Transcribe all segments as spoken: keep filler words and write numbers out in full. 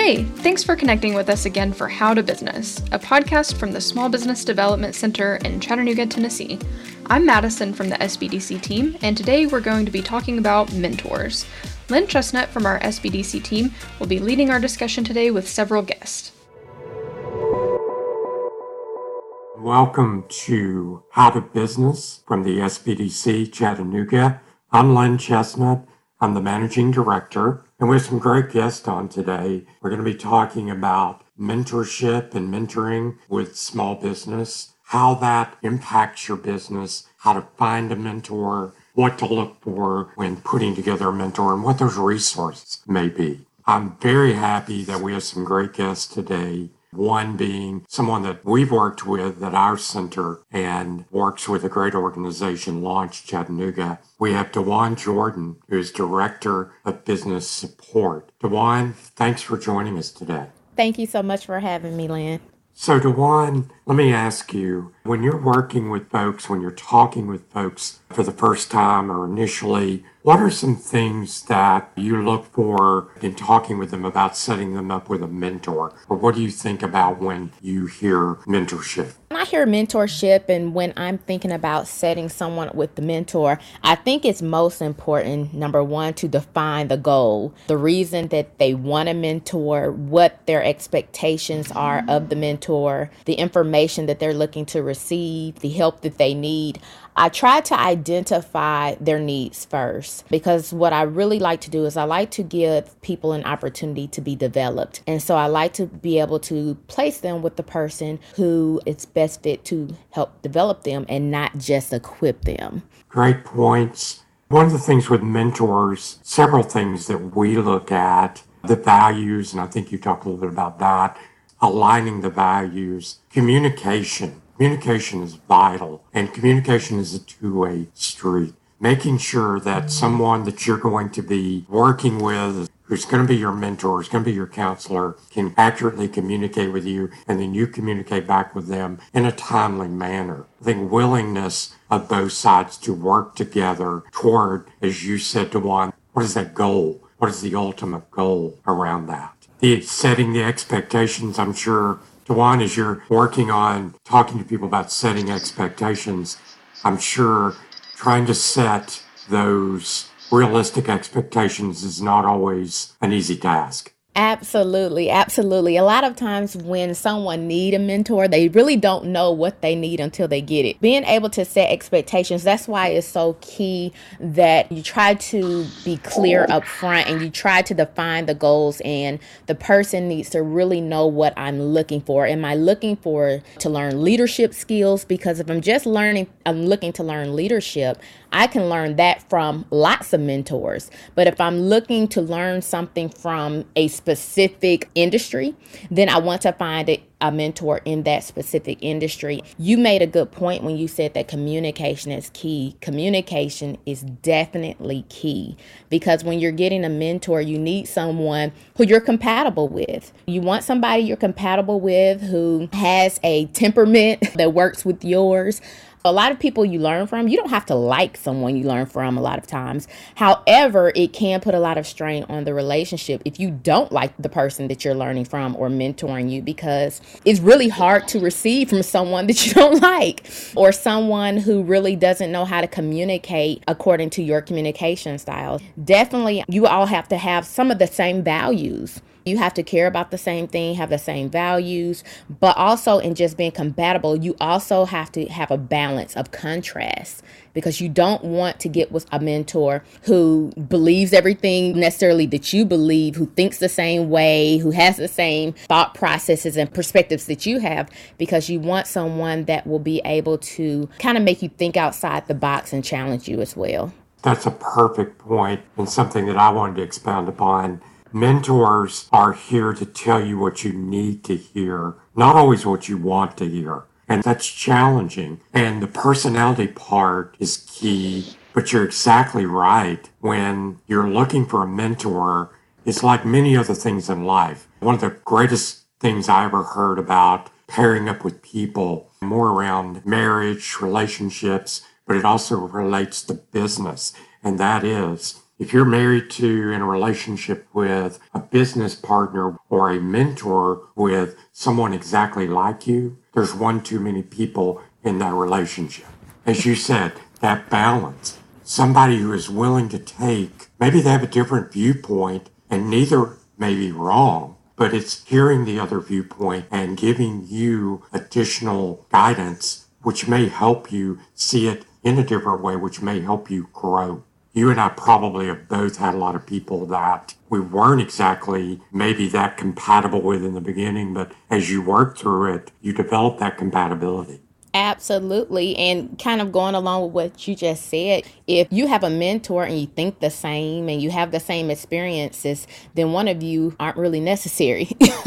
Hey, thanks for connecting with us again for How to Business, a podcast from the Small Business Development Center in Chattanooga, Tennessee. I'm Madison from the S B D C team, and today we're going to be talking about mentors. Lynn Chestnut from our S B D C team will be leading our discussion today with several guests. Welcome to How to Business from the S B D C Chattanooga. I'm Lynn Chestnut. I'm the Managing Director, and we have some great guests on today. We're going to be talking about mentorship and mentoring with small business, how that impacts your business, how to find a mentor, what to look for when putting together a mentor, and what those resources may be. I'm very happy that we have some great guests today. One being someone that we've worked with at our center and works with a great organization, Launch Chattanooga. We have DeJuan Jordan, who is Director of Business Support. DeJuan, thanks for joining us today. Thank you so much for having me, Lynn. So DeJuan, let me ask you, when you're working with folks, when you're talking with folks for the first time or initially, what are some things that you look for in talking with them about setting them up with a mentor? Or what do you think about when you hear mentorship? When I hear mentorship and when I'm thinking about setting someone with the mentor, I think it's most important, number one, to define the goal, the reason that they want a mentor, what their expectations are of the mentor, the information that they're looking to receive, the help that they need. I try to identify their needs first, because what I really like to do is I like to give people an opportunity to be developed. And so I like to be able to place them with the person who is best fit to help develop them and not just equip them. Great points. One of the things with mentors, several things that we look at, the values, and I think you talked a little bit about that, aligning the values, communication. Communication is vital, and communication is a two-way street. Making sure that someone that you're going to be working with, who's going to be your mentor, who's going to be your counselor, can accurately communicate with you, and then you communicate back with them in a timely manner. I think willingness of both sides to work together toward, as you said, DeJuan, what is that goal? What is the ultimate goal around that? The setting the expectations, I'm sure, DeJuan, as you're working on talking to people about setting expectations, I'm sure trying to set those realistic expectations is not always an easy task. Absolutely. Absolutely. A lot of times when someone need a mentor, they really don't know what they need until they get it. Being able to set expectations, that's why it's so key that you try to be clear up front and you try to define the goals, and the person needs to really know what I'm looking for. Am I looking for to learn leadership skills? Because if I'm just learning, I'm looking to learn leadership, I can learn that from lots of mentors. But if I'm looking to learn something from a specific industry, then I want to find a, a mentor in that specific industry. You made a good point when you said that communication is key. Communication is definitely key, because when you're getting a mentor, you need someone who you're compatible with. You want somebody you're compatible with who has a temperament that works with yours. A lot of people you learn from, you don't have to like someone you learn from a lot of times. However, it can put a lot of strain on the relationship if you don't like the person that you're learning from or mentoring you, because it's really hard to receive from someone that you don't like, or someone who really doesn't know how to communicate according to your communication style. Definitely, you all have to have some of the same values. You have to care about the same thing, have the same values, but also in just being compatible, you also have to have a balance of contrast, because you don't want to get with a mentor who believes everything necessarily that you believe, who thinks the same way, who has the same thought processes and perspectives that you have, because you want someone that will be able to kind of make you think outside the box and challenge you as well. That's a perfect point, and something that I wanted to expound upon. Mentors are here to tell you what you need to hear, not always what you want to hear. And that's challenging. And the personality part is key, but you're exactly right. When you're looking for a mentor, it's like many other things in life. One of the greatest things I ever heard about pairing up with people, more around marriage, relationships, but it also relates to business. And that is, if you're married to, in a relationship with a business partner or a mentor with someone exactly like you, there's one too many people in that relationship. As you said, that balance. Somebody who is willing to take, maybe they have a different viewpoint and neither may be wrong, but it's hearing the other viewpoint and giving you additional guidance, which may help you see it in a different way, which may help you grow. You and I probably have both had a lot of people that we weren't exactly maybe that compatible with in the beginning, but as you work through it, you develop that compatibility. Absolutely. And kind of going along with what you just said, if you have a mentor and you think the same and you have the same experiences, then one of you aren't really necessary.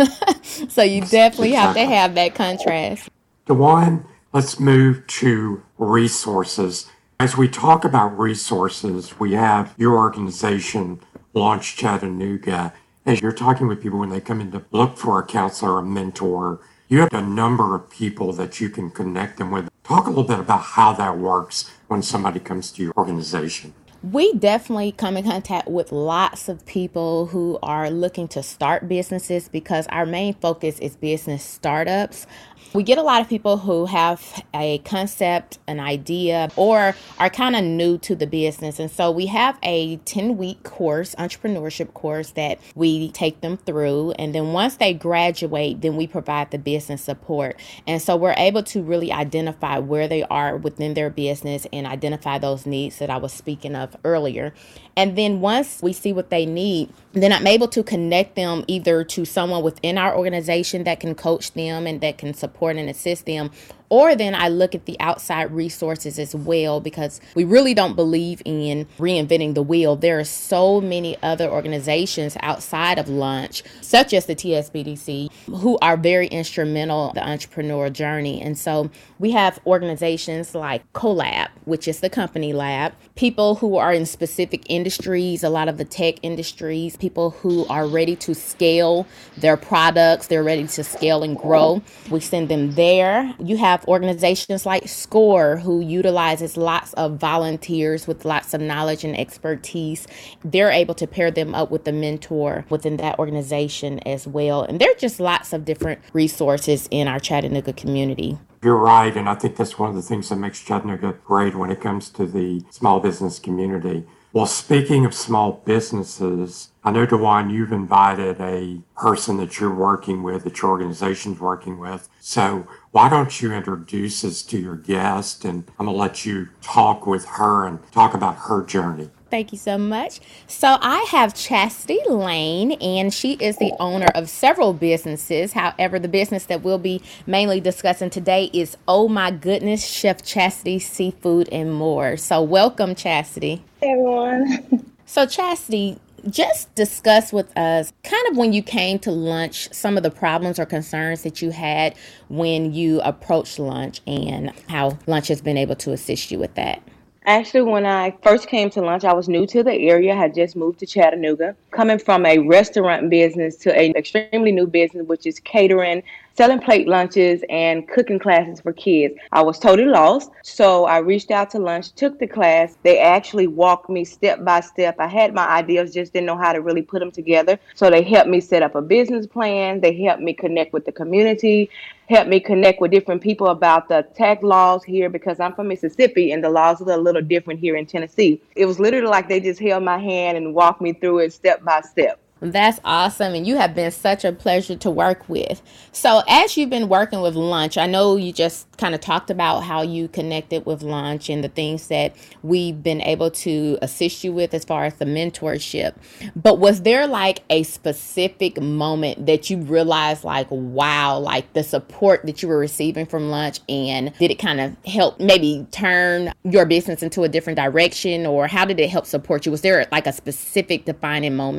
So you definitely have to have that contrast. DeJuan, let's move to resources. As we talk about resources, we have your organization, Launch Chattanooga. As you're talking with people when they come in to look for a counselor or a mentor, you have a number of people that you can connect them with. Talk a little bit about how that works when somebody comes to your organization. We definitely come in contact with lots of people who are looking to start businesses because our main focus is business startups. We get a lot of people who have a concept, an idea, or are kind of new to the business. And so we have a ten-week course, entrepreneurship course, that we take them through. And then once they graduate, then we provide the business support. And so we're able to really identify where they are within their business and identify those needs that I was speaking of earlier. And then once we see what they need, then I'm able to connect them either to someone within our organization that can coach them and that can support and assist them, or then I look at the outside resources as well, because we really don't believe in reinventing the wheel. There are so many other organizations outside of Launch, such as the T S B D C, who are very instrumental in the entrepreneur journey. And so we have organizations like CoLab, which is the company lab, people who are in specific industries, a lot of the tech industries, people who are ready to scale their products, they're ready to scale and grow. We send them there. You have organizations like SCORE, who utilizes lots of volunteers with lots of knowledge and expertise. They're able to pair them up with a mentor within that organization as well. And there are just lots of different resources in our Chattanooga community. You're right, and I think that's one of the things that makes Chattanooga great when it comes to the small business community. Well, speaking of small businesses, I know, DeJuan, you've invited a person that you're working with, that your organization's working with. So why don't you introduce us to your guest, and I'm going to let you talk with her and talk about her journey. Thank you so much. So I have Chastity Lane, and she is the owner of several businesses. However, the business that we'll be mainly discussing today is Oh My Goodness, Chef Chastity Seafood and More. So welcome, Chastity. Hey, everyone. So Chastity, just discuss with us kind of when you came to Launch, some of the problems or concerns that you had when you approached Launch and how Launch has been able to assist you with that. Actually, when I first came to Launch, I was new to the area, had just moved to Chattanooga, coming from a restaurant business to an extremely new business, which is catering, selling plate lunches, and cooking classes for kids. I was totally lost, so I reached out to Launch, took the class. They actually walked me step by step. I had my ideas, just didn't know how to really put them together. So they helped me set up a business plan. They helped me connect with the community, helped me connect with different people about the tax laws here, because I'm from Mississippi and the laws are a little different here in Tennessee. It was literally like they just held my hand and walked me through it step by step. That's awesome. And you have been such a pleasure to work with. So as you've been working with Launch, I know you just kind of talked about how you connected with Launch and the things that we've been able to assist you with as far as the mentorship. But was there like a specific moment that you realized like, wow, like the support that you were receiving from Launch, and did it kind of help maybe turn your business into a different direction, or how did it help support you? Was there like a specific defining moment?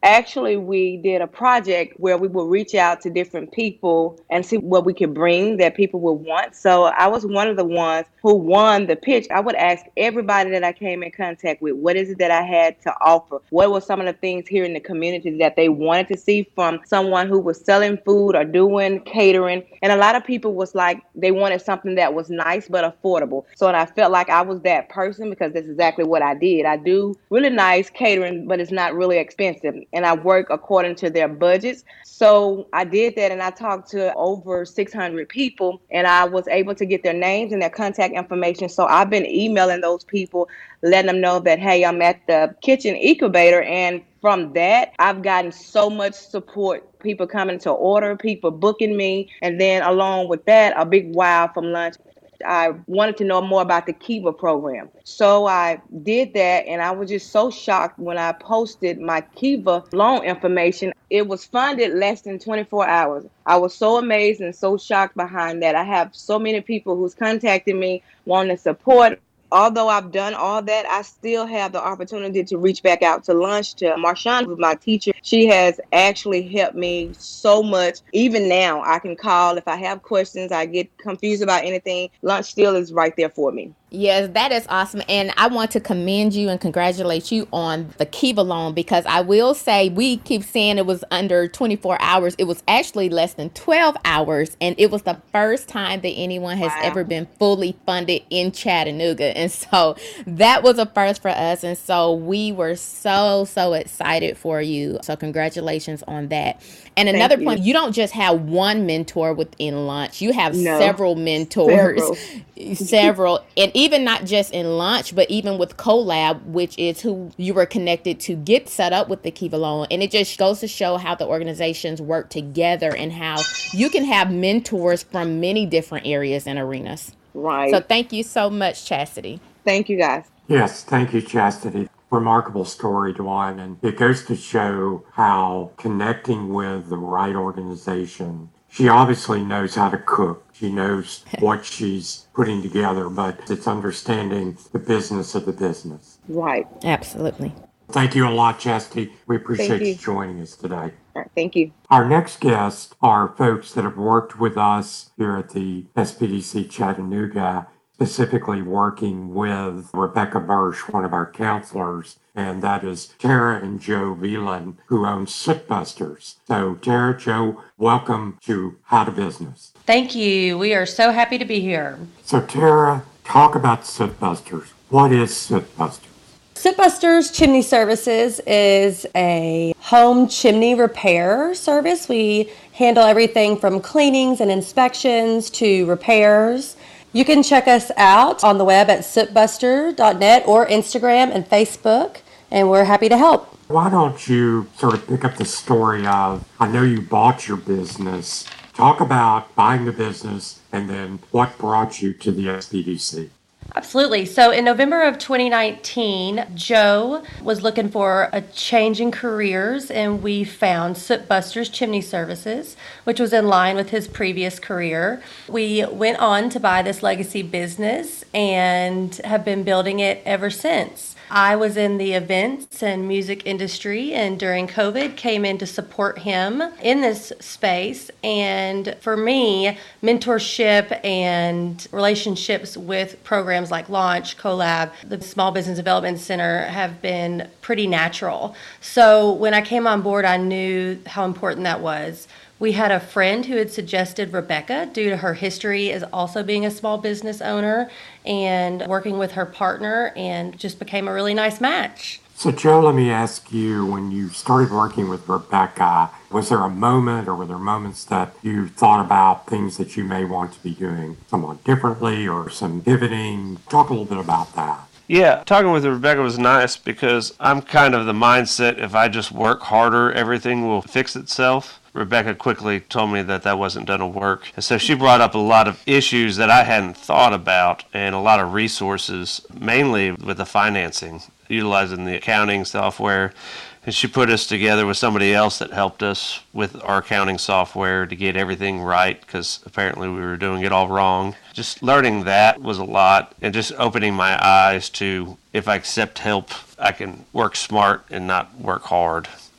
Actually, we did a project where we would reach out to different people and see what we could bring that people would want. So I was one of the ones who won the pitch. I would ask everybody that I came in contact with, what is it that I had to offer? What were some of the things here in the community that they wanted to see from someone who was selling food or doing catering? And a lot of people was like, they wanted something that was nice but affordable. So and I felt like I was that person because that's exactly what I did. I do really nice catering, but it's not really expensive. And I work according to their budgets. So I did that, and I talked to over six hundred people, and I was able to get their names and their contact information. So I've been emailing those people, letting them know that, hey, I'm at the kitchen incubator. And from that, I've gotten so much support. People coming to order, people booking me. And then along with that, a big wow from lunch. I wanted to know more about the Kiva program. So I did that, and I was just so shocked when I posted my Kiva loan information. It was funded less than twenty-four hours. I was so amazed and so shocked behind that. I have so many people who's contacted me wanting support. Although I've done all that, I still have the opportunity to reach back out to lunch to Marshawn, who's my teacher. She has actually helped me so much. Even now, I can call if I have questions, I get confused about anything. Lunch still is right there for me. Yes, that is awesome. And I want to commend you and congratulate you on the Kiva loan, because I will say, we keep saying it was under twenty-four hours. It was actually less than twelve hours. And it was the first time that anyone has wow. ever been fully funded in Chattanooga. And so that was a first for us. And so we were so, so excited for you. So congratulations on that. And another Thank point, you. you don't just have one mentor within lunch. You have no. several mentors, several. several. And even not just in lunch, but even with CoLab, which is who you were connected to get set up with the Kiva loan. And it just goes to show how the organizations work together and how you can have mentors from many different areas and arenas. Right. So thank you so much, Chastity. Thank you, guys. Yes, thank you, Chastity. Remarkable story, Dwan, and it goes to show how connecting with the right organization, she obviously knows how to cook. She knows what she's putting together, but it's understanding the business of the business. Right. Absolutely. Thank you a lot, Chastity. We appreciate Thank you. you joining us today. All right, thank you. Our next guests are folks that have worked with us here at the S P D C Chattanooga, specifically working with Rebecca Bursch, one of our counselors, and that is Tara and Joe Veland, who own Soot Busters. So Tara, Joe, welcome to How to Business. Thank you. We are so happy to be here. So Tara, talk about Soot Busters. What is Soot Busters? Soot Busters Chimney Services is a home chimney repair service. We handle everything from cleanings and inspections to repairs. You can check us out on the web at soot buster dot net or Instagram and Facebook, and we're happy to help. Why don't you sort of pick up the story of, I know you bought your business. Talk about buying the business and then what brought you to the S P D C. Absolutely. So in November of twenty nineteen, Joe was looking for a change in careers, and we found Soot Busters Chimney Services, which was in line with his previous career. We went on to buy this legacy business and have been building it ever since. I was in the events and music industry, and during COVID came in to support him in this space. And for me, mentorship and relationships with programs like Launch, CoLab, the Small Business Development Center have been pretty natural. So when I came on board, I knew how important that was. We had a friend who had suggested Rebecca due to her history as also being a small business owner and working with her partner, and just became a really nice match. So Joe, let me ask you, when you started working with Rebecca, was there a moment or were there moments that you thought about things that you may want to be doing somewhat differently or some pivoting? Talk a little bit about that. Yeah, talking with Rebecca was nice because I'm kind of the mindset, if I just work harder, everything will fix itself. Rebecca quickly told me that that wasn't going to work. And so she brought up a lot of issues that I hadn't thought about and a lot of resources, mainly with the financing, utilizing the accounting software. And she put us together with somebody else that helped us with our accounting software to get everything right, because apparently we were doing it all wrong. Just learning that was a lot, and just opening my eyes to, if I accept help, I can work smart and not work hard.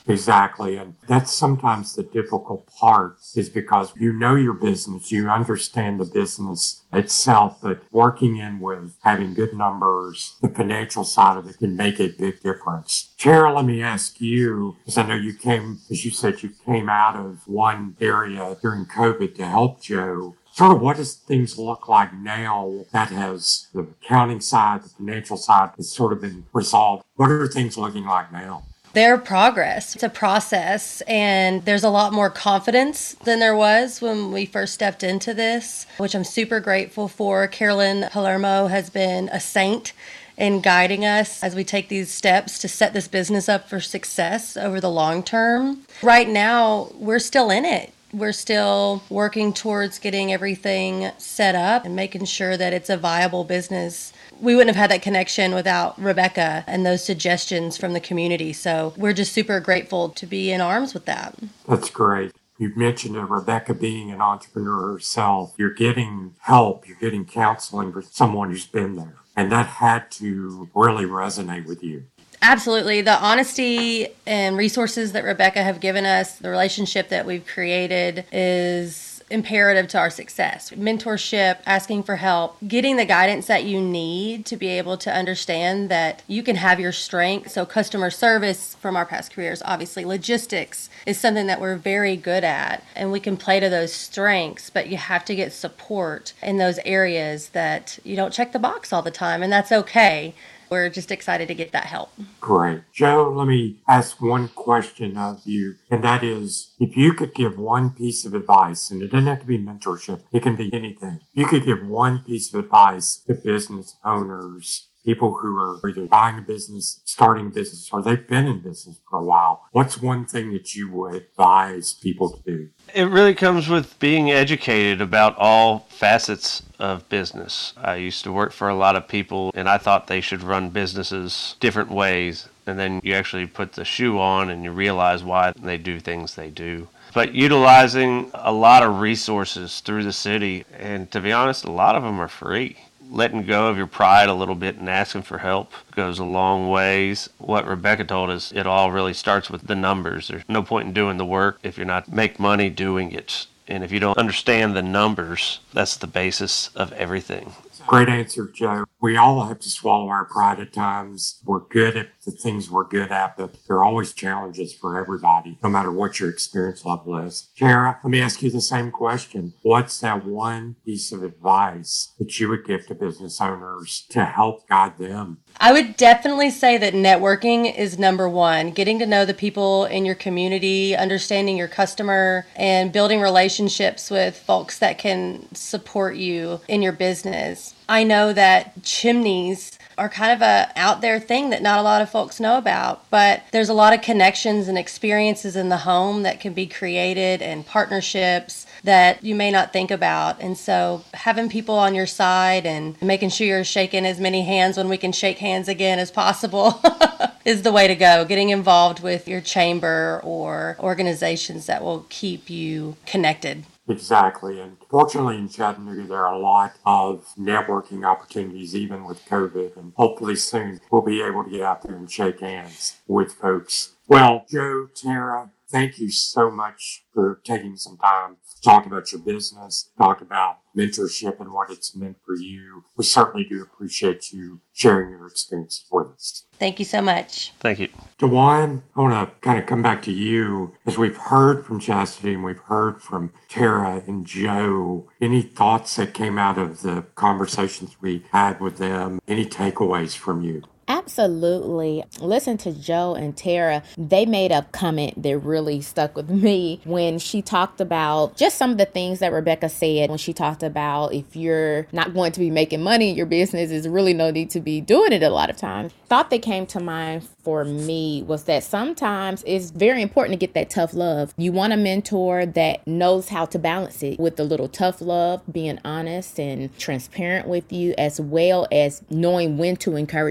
Exactly. And that's sometimes the difficult part is because you know your business, you understand the business itself, but working in with having good numbers, the financial side of it can make a big difference. Tara, let me ask you, because I know you came, as you said, you came out of one area during COVID to help Joe. Sort of what does things look like now that has the accounting side, the financial side has sort of been resolved? What are things looking like now? Their progress. It's a process, and there's a lot more confidence than there was when we first stepped into this, which I'm super grateful for. Carolyn Palermo has been a saint in guiding us as we take these steps to set this business up for success over the long term. Right now, we're still in it. We're still working towards getting everything set up and making sure that it's a viable business. We wouldn't have had that connection without Rebecca and those suggestions from the community. So we're just super grateful to be in arms with that. That's great. You mentioned uh, Rebecca being an entrepreneur herself. You're getting help, you're getting counseling for someone who's been there. And that had to really resonate with you. Absolutely. The honesty and resources that Rebecca have given us, the relationship that we've created is imperative to our success. Mentorship, asking for help, getting the guidance that you need to be able to understand that you can have your strength. So customer service from our past careers, obviously logistics is something that we're very good at, and we can play to those strengths, but you have to get support in those areas that you don't check the box all the time, and that's okay. We're just excited to get that help. Great. Joe, let me ask one question of you, and that is, if you could give one piece of advice, and it doesn't have to be mentorship, it can be anything. You could give one piece of advice to business owners, people who are either buying a business, starting a business, or they've been in business for a while. What's one thing that you would advise people to do? It really comes with being educated about all facets of business. I used to work for a lot of people, and I thought they should run businesses different ways. And then you actually put the shoe on and you realize why they do things they do. But utilizing a lot of resources through the city, and to be honest, a lot of them are free. Letting go of your pride a little bit and asking for help goes a long ways. What Rebecca told us, it all really starts with the numbers. There's no point in doing the work if you're not make money doing it. And if you don't understand the numbers, that's the basis of everything. Great answer, Joe. We all have to swallow our pride at times. We're good at the things we're good at, but there are always challenges for everybody, no matter what your experience level is. Tara, let me ask you the same question. What's that one piece of advice that you would give to business owners to help guide them? I would definitely say that networking is number one. Getting to know the people in your community, understanding your customer, and building relationships with folks that can support you in your business. I know that chimneys are kind of a out there thing that not a lot of folks know about, but there's a lot of connections and experiences in the home that can be created and partnerships that you may not think about. And so having people on your side and making sure you're shaking as many hands when we can shake hands again as possible is the way to go. Getting involved with your chamber or organizations that will keep you connected. Exactly. And fortunately in Chattanooga, there are a lot of networking opportunities, even with COVID. And hopefully soon we'll be able to get out there and shake hands with folks. Well, Joe, Tara, thank you so much for taking some time to talk about your business, talk about mentorship and what it's meant for you. We certainly do appreciate you sharing your experiences with us. Thank you so much. Thank you. DeJuan, I want to kind of come back to you. As we've heard from Chastity and we've heard from Tara and Joe, any thoughts that came out of the conversations we had with them? Any takeaways from you? Absolutely. Listen to Joe and Tara. They made a comment that really stuck with me when she talked about just some of the things that Rebecca said when she talked about if you're not going to be making money in your business, there's really no need to be doing it a lot of times. Thought that came to mind for me was that sometimes it's very important to get that tough love. You want a mentor that knows how to balance it with a little tough love, being honest and transparent with you, as well as knowing when to encourage you and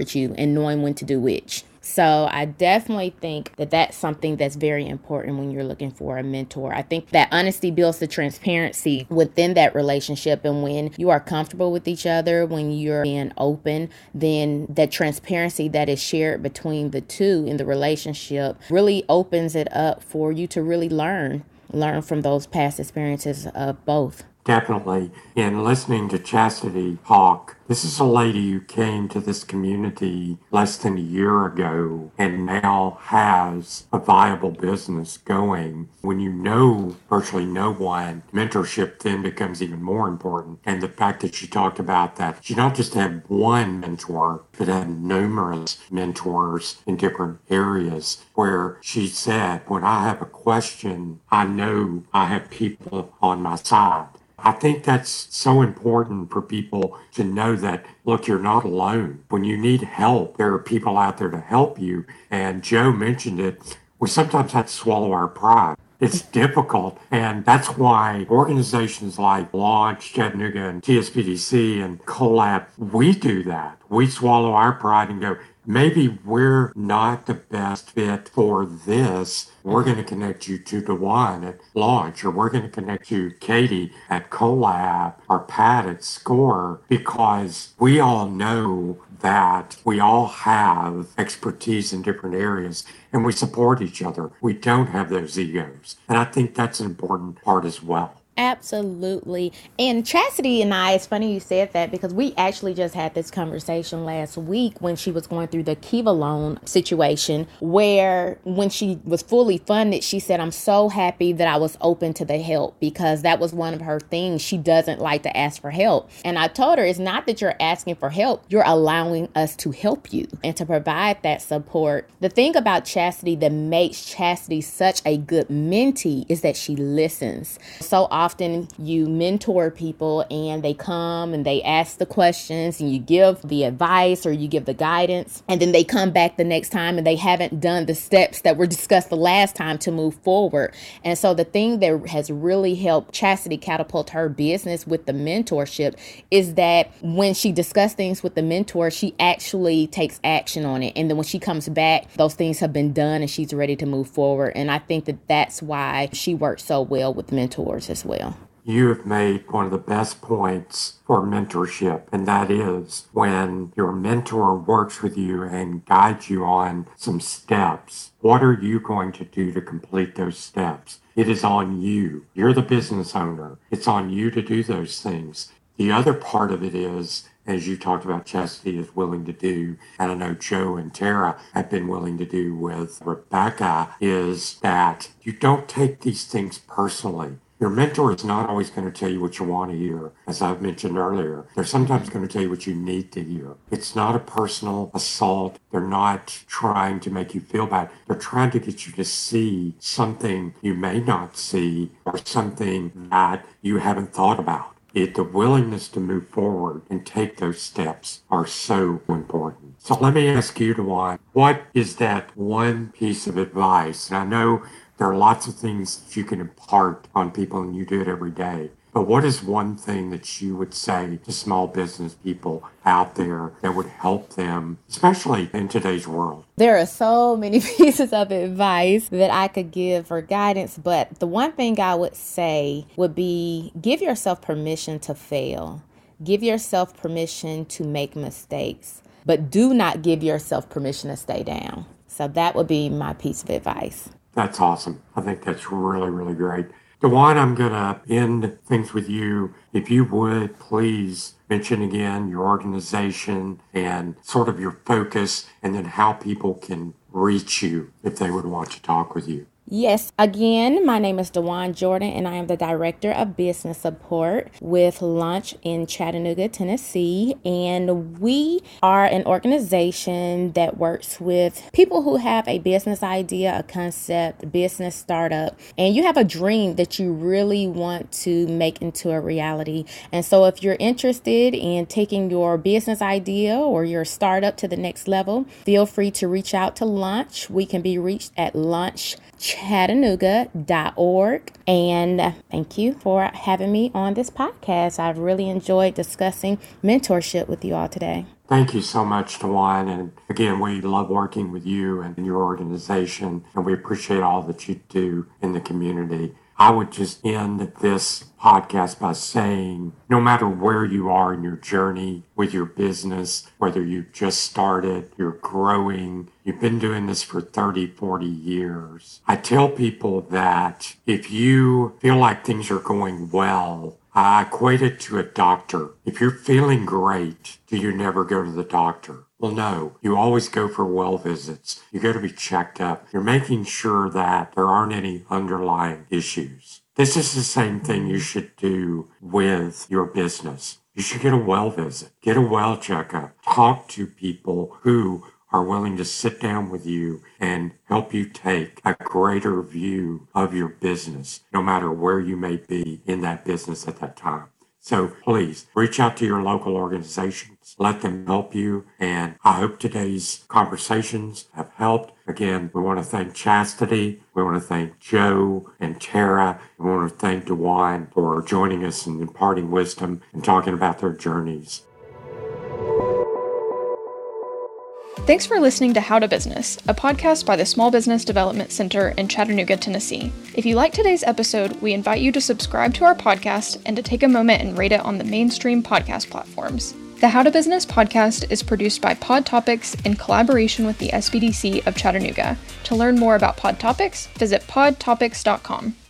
and knowing when to do which. So I definitely think that that's something that's very important when you're looking for a mentor. I think that honesty builds the transparency within that relationship. And when you are comfortable with each other, when you're being open, then that transparency that is shared between the two in the relationship really opens it up for you to really learn, learn from those past experiences of both. Definitely. In listening to Chastity talk, this is a lady who came to this community less than a year ago and now has a viable business going. When you know virtually no one, mentorship then becomes even more important. And the fact that she talked about that she not just had one mentor, but had numerous mentors in different areas, where she said, when I have a question, I know I have people on my side. I think that's so important for people to know that, look, you're not alone. When you need help, there are people out there to help you. And Joe mentioned it. We sometimes have to swallow our pride. It's difficult. And that's why organizations like Launch, Chattanooga, and T S P D C and Collab, we do that. We swallow our pride and go, maybe we're not the best fit for this. We're going to connect you to DeJuan at Launch, or we're going to connect you to Katie at Collab, or Pat at Score, because we all know that we all have expertise in different areas and we support each other. We don't have those egos. And I think that's an important part as well. Absolutely. And Chastity and I, it's funny you said that, because we actually just had this conversation last week when she was going through the Kiva loan situation, where when she was fully funded, she said, I'm so happy that I was open to the help, because that was one of her things. She doesn't like to ask for help. And I told her, it's not that you're asking for help, you're allowing us to help you and to provide that support. The thing about Chastity that makes Chastity such a good mentee is that she listens. So often Often you mentor people and they come and they ask the questions and you give the advice or you give the guidance, and then they come back the next time and they haven't done the steps that were discussed the last time to move forward. And so the thing that has really helped Chastity catapult her business with the mentorship is that when she discusses things with the mentor, she actually takes action on it. And then when she comes back, those things have been done and she's ready to move forward. And I think that that's why she works so well with mentors as well. Well. You have made one of the best points for mentorship, and that is when your mentor works with you and guides you on some steps. What are you going to do to complete those steps? It is on you. You're the business owner. It's on you to do those things. The other part of it is, as you talked about, Chastity is willing to do, and I know Joe and Tara have been willing to do with Rebecca, is that you don't take these things personally. Your mentor is not always going to tell you what you want to hear, as I've mentioned earlier. They're sometimes going to tell you what you need to hear. It's not a personal assault. They're not trying to make you feel bad. They're trying to get you to see something you may not see, or something that you haven't thought about. It, the willingness to move forward and take those steps are so important. So let me ask you, DeJuan, what is that one piece of advice? And I know there are lots of things that you can impart on people, and you do it every day. But what is one thing that you would say to small business people out there that would help them, especially in today's world? There are so many pieces of advice that I could give for guidance, but the one thing I would say would be give yourself permission to fail. Give yourself permission to make mistakes, but do not give yourself permission to stay down. So that would be my piece of advice. That's awesome. I think that's really, really great. DeJuan, I'm going to end things with you. If you would, please mention again your organization and sort of your focus, and then how people can reach you if they would want to talk with you. Yes. Again, my name is DeJuan Jordan, and I am the Director of Business Support with Launch in Chattanooga, Tennessee. And we are an organization that works with people who have a business idea, a concept, a business startup, and you have a dream that you really want to make into a reality. And so if you're interested in taking your business idea or your startup to the next level, feel free to reach out to Launch. We can be reached at launch chattanooga dot org. And thank you for having me on this podcast. I've really enjoyed discussing mentorship with you all today. Thank you so much, DeJuan. And again, we love working with you and your organization, and we appreciate all that you do in the community. I would just end this podcast by saying, no matter where you are in your journey with your business, whether you've just started, you're growing, you've been doing this for thirty, forty years, I tell people that if you feel like things are going well, I equate it to a doctor. If you're feeling great, do you never go to the doctor? Well, no, you always go for well visits. You go to be checked up. You're making sure that there aren't any underlying issues. This is the same thing you should do with your business. You should get a well visit, get a well checkup, talk to people who are willing to sit down with you and help you take a greater view of your business, no matter where you may be in that business at that time. So please reach out to your local organizations, let them help you. And I hope today's conversations have helped. Again, we want to thank Chastity. We want to thank Joe and Tara. And we want to thank DeJuan for joining us and imparting wisdom and talking about their journeys. Thanks for listening to How to Business, a podcast by the Small Business Development Center in Chattanooga, Tennessee. If you liked today's episode, we invite you to subscribe to our podcast and to take a moment and rate it on the mainstream podcast platforms. The How to Business podcast is produced by Pod Topics in collaboration with the S B D C of Chattanooga. To learn more about Pod Topics, visit pod topics dot com.